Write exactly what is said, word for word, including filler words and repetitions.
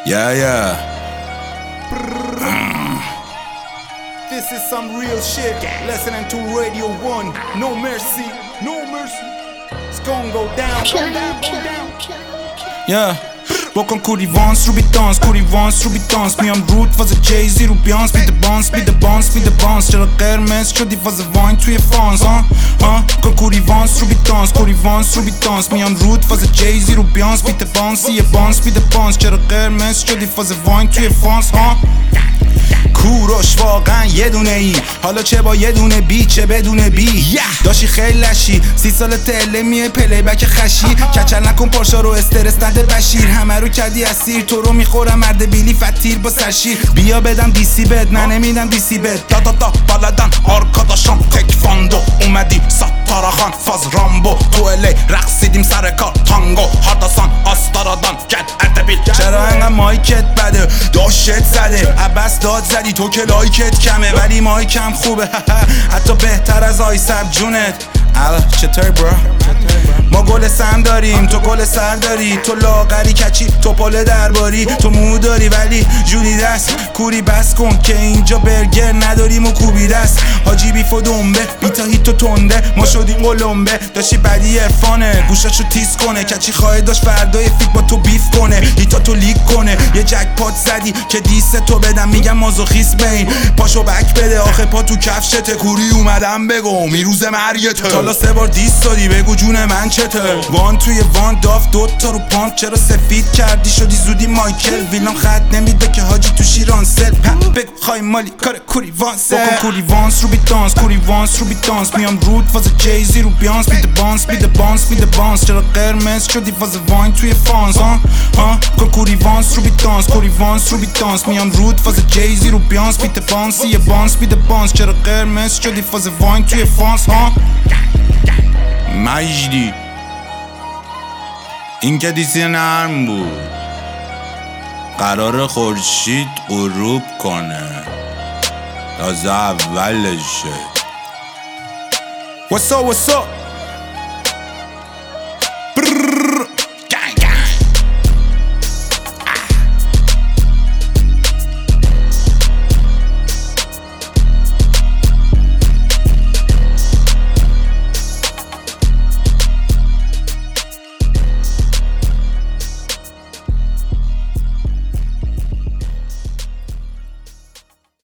Yeah, yeah. This is some real shit. Listening to Radio one. No mercy, no mercy. It's gonna go down, go down, go down. Yeah. بکن کوری وانس رو بیت دانس، کوری وانس رو بیت دانس. میام رود فاز جیزی رو بیانس، بیده بانس بیده بانس بیده بانس. چرا قرمز شدی فاز واین توی فانس ها ها؟ کن کوری وانس رو بیت دانس، کوری وانس رو بیت دانس. میام رود فاز جیزی رو بیانس، بیده بانس یه بانس بیده بانس. چرا قرمز شدی فاز واین توی فانس ها؟ کوروش واقعا یه دونه ای، حالا چه با یه دونه بی چه بدون بی. yeah. داشی خیلی لشی سی سال تله میه پلی بک خشی. کچل نکن پارشا رو استرس نده بشیر. همه رو کردی اسیر، تو رو میخورم مرد بیلی فتیر با سرشیر. بیا بدم دیسی بد نه نمیدم دیسی بد. دا دا دا بلدن آرکاداشان تکفاندو اومدی ساتاراخان فاز رامبو. تو الی رقصیدیم سر کار تانگو هارداسان آستارادان گد اردبیل. چرا انقدر مایکت بده داشت زده عباس داد زدی تو که لایکت کمه ولی مایکم خوبه. حتی بهتر از آیسب جونت. اله چطور برا؟ ما گل سم داریم تو گل سر داری. تو لاغری کچی تو پل درباری. تو مو داری ولی جولی دست کوری بس کن که اینجا برگر نداریم و کوبی دست. حاجی بیف و دنبه بیتا هیت و تنده ما شدیم قلمبه. داشتی بدی ارفانه گوشاشو تیز کنه. کچی خواهد داشت فردای فیک با تو بیف کنه هیتا تو لیک کنه. یه جک پات زدی که دیست تو بدم میگم مازوخیست بین. پاشو بک بده آخه پا تو کفشته. کوری اومدم بگو میروز مرگته. حالا سه بار دیست دادی بگو جون من چته. وان توی وان داف دوتا رو پامپ. چرا سفید کردی شدی زودی مایکل. ویلام خط نمیده که حاجی تو شیران سل. بگو خواهی مالی کار کوری وانس. بکن کوری وانس رو بیت دانس، کوری وانس رو بیت دانس. میام رود فاز جیزی رو بیانس، بیده بانس بیده بانس بیده بانس. چرا قرمز شدی فاز واین توی فانس ها ها؟ کن کوری وانس رو بیت دانس، کوری وانس رو بیت دانس. میام رود فاز جیزی رو بیانس، بیده بانس یه بانس بیده بانس. چرا قرمز شدی فاز واین توی فانس ها؟ مجدی این که دیسی نرم بود. قرار خورشید غروب کنه تازه اولشه. What's up, what's up?